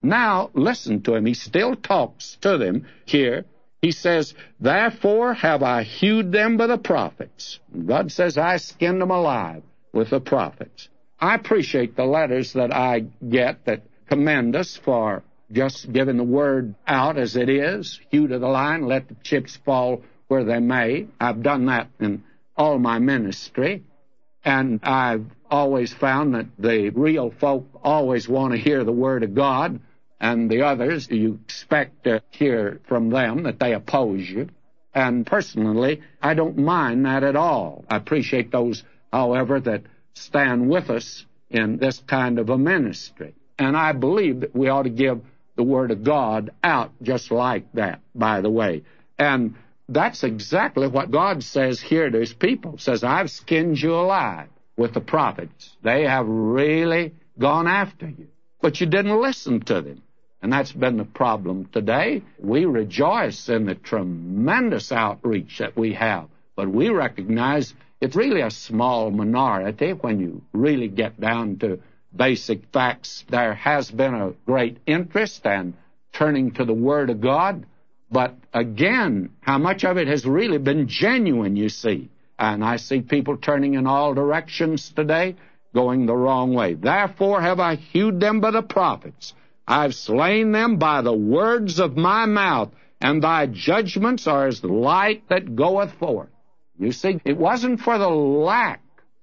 Now, listen to him. He still talks to them here. He says, therefore have I hewed them by the prophets. God says, I skinned them alive with the prophets. I appreciate the letters that I get that commend us for just giving the word out as it is, hew to the line, let the chips fall where they may. I've done that in all my ministry, and I've always found that the real folk always want to hear the word of God, and the others, you expect to hear from them that they oppose you. And personally, I don't mind that at all. I appreciate those, however, that stand with us in this kind of a ministry. And I believe that we ought to give the Word of God out just like that, by the way. And that's exactly what God says here to His people. He says, I've skinned you alive with the prophets. They have really gone after you, but you didn't listen to them. And that's been the problem today. We rejoice in the tremendous outreach that we have, but we recognize it's really a small minority when you really get down to basic facts. There has been a great interest and turning to the Word of God, but again, how much of it has really been genuine, you see? And I see people turning in all directions today, going the wrong way. Therefore have I hewed them by the prophets. I've slain them by the words of my mouth, and thy judgments are as light that goeth forth. You see, it wasn't for the lack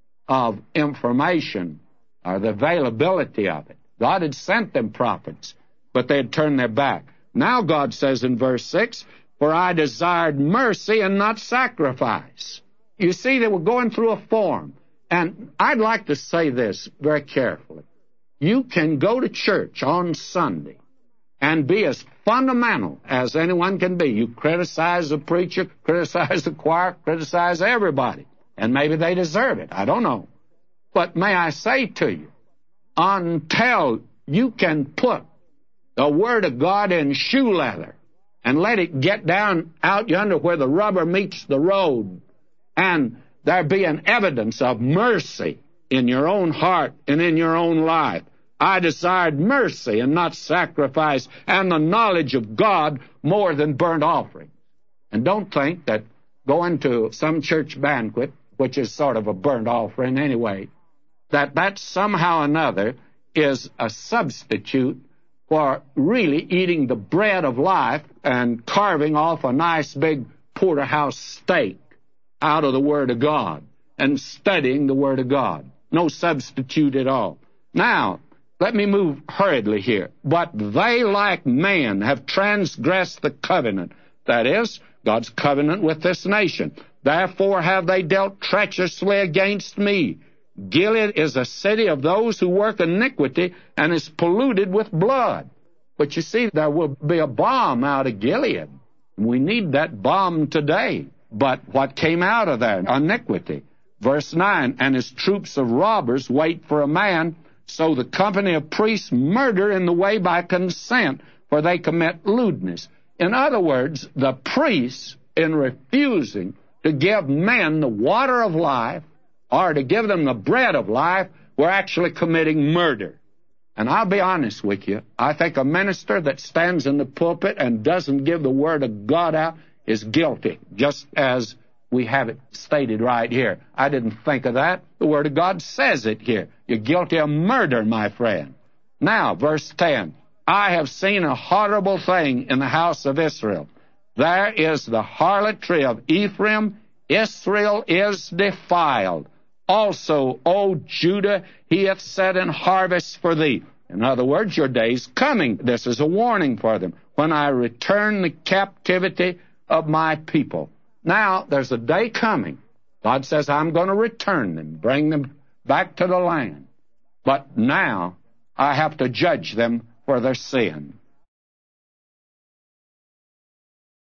of information or the availability of it. God had sent them prophets, but they had turned their back. Now God says in verse 6, for I desired mercy and not sacrifice. You see, they were going through a form. And I'd like to say this very carefully. You can go to church on Sunday and be as fundamental as anyone can be. You criticize the preacher, criticize the choir, criticize everybody. And maybe they deserve it. I don't know. But may I say to you, until you can put the Word of God in shoe leather and let it get down out yonder where the rubber meets the road, and there be an evidence of mercy in your own heart and in your own life. I desired mercy and not sacrifice, and the knowledge of God more than burnt offering. And don't think that going to some church banquet, which is sort of a burnt offering anyway, that somehow or another is a substitute for really eating the bread of life and carving off a nice big porterhouse steak out of the Word of God and studying the Word of God. No substitute at all. Now, let me move hurriedly here. But they, like man, have transgressed the covenant. That is, God's covenant with this nation. Therefore have they dealt treacherously against me. Gilead is a city of those who work iniquity and is polluted with blood. But you see, there will be a bomb out of Gilead. We need that bomb today. But what came out of there? Iniquity. Verse 9, and his troops of robbers wait for a man, so the company of priests murder in the way by consent, for they commit lewdness. In other words, the priests, in refusing to give men the water of life, or to give them the bread of life, were actually committing murder. And I'll be honest with you, I think a minister that stands in the pulpit and doesn't give the Word of God out is guilty, just as we have it stated right here. I didn't think of that. The Word of God says it here. You're guilty of murder, my friend. Now, verse 10, I have seen a horrible thing in the house of Israel. There is the harlotry of Ephraim. Israel is defiled. Also, O Judah, he hath set in harvest for thee. In other words, your day's coming. This is a warning for them. When I return the captivity of my people. Now, there's a day coming. God says, I'm going to return them, bring them back to the land. But now, I have to judge them for their sin.